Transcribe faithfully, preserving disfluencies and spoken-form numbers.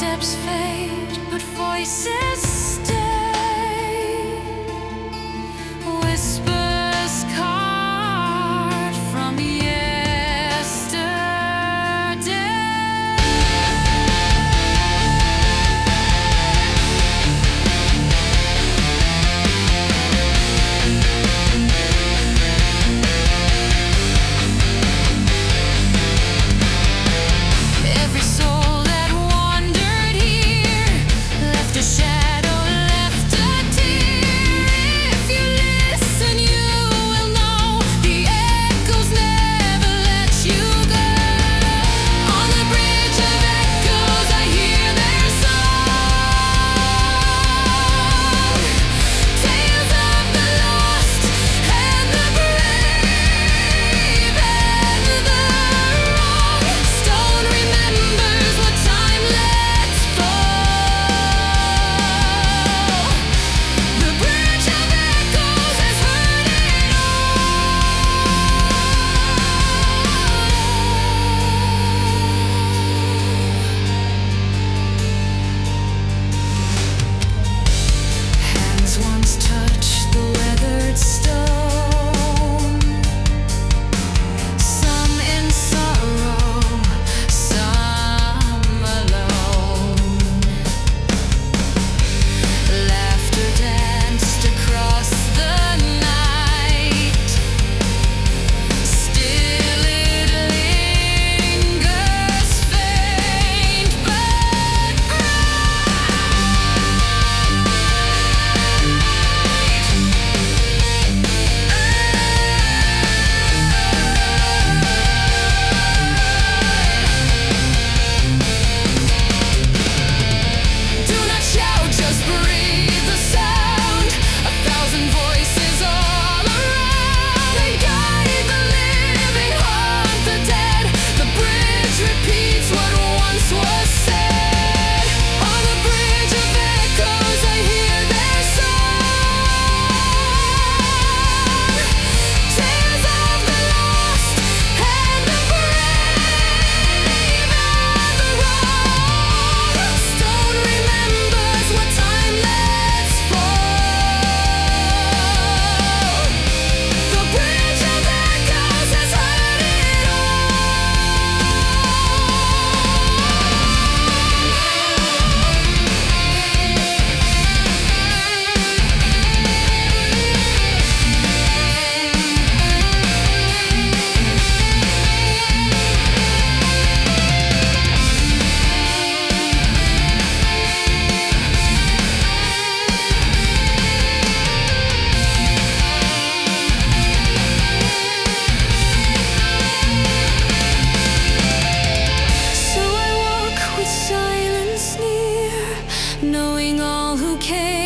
Footsteps fade, but voices stay. Whispers caught from every soul that wandered here left a shadow, left a tear. If you listen, you will know the echoes never let you go. On the bridge of echoes, I hear their song. Tales of the lost and the brave and the wrong. Stone remembers what time lets fall. The bridge of echoes has heard it all. Hands once touched the weathered stone, some in sorrow, some alone. Laughter danced across the night. Still it lingers, faint but do not shout, just breathe the sound. A thousand voices all around. They guide the living, haunt the dead. The bridge repeats what once was said. On the bridge of echoes, I hear their song. Tales of the lost and the brave and the wrong. Stone remembers what time lets fall. The bridge of echoes has heard it So I walk with silence near, knowing all who came